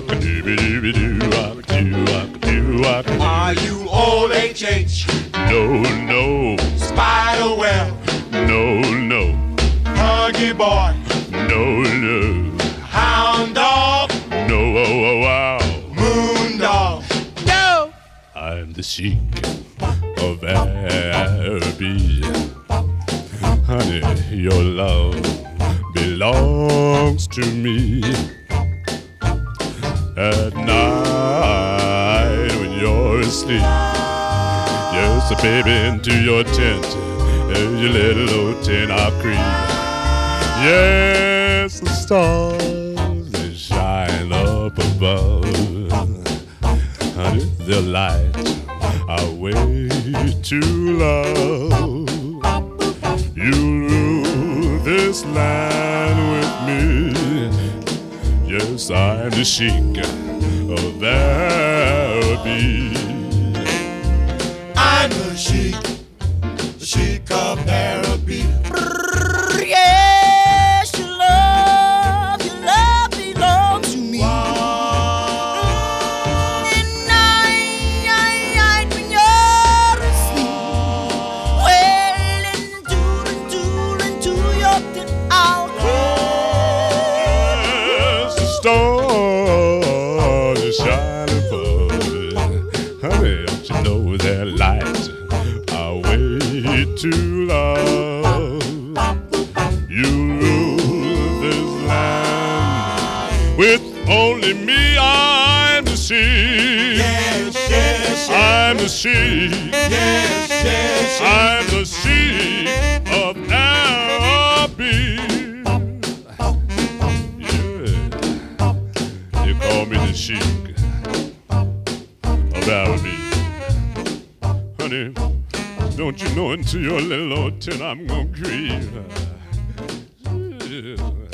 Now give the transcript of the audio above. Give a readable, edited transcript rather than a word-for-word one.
Are you old HH? No, no, Spiderweb? no, no, Huggy Boy? no, no, Hound Dog? no, oh, oh, wow. Moon Dog? No. I'm the Sheik of Araby. Honey, your love belongs to me. At night when you're asleep, just a baby into your tent, your little old tent I'll creep. Yes, the stars they shine up above. Honey, they'll light our way to love. You rule this land with me. Yes, I'm the Sheik of Araby. I'm the Sheik of Araby. Yes, your love belongs to me. And night when you're asleep, well, into your tent I'll Yes, the stars are shining above. Honey, don't you know their light our way to love? You rule this land with only me. I'm the Sheik. Yes, yes, yes. I'm the Sheik. Yes, yes, yes. I'm the Sheik of Araby. Yeah, you call me the Sheik of Araby. Honey, don't you know into your little old tent I'm gonna creep. Yeah.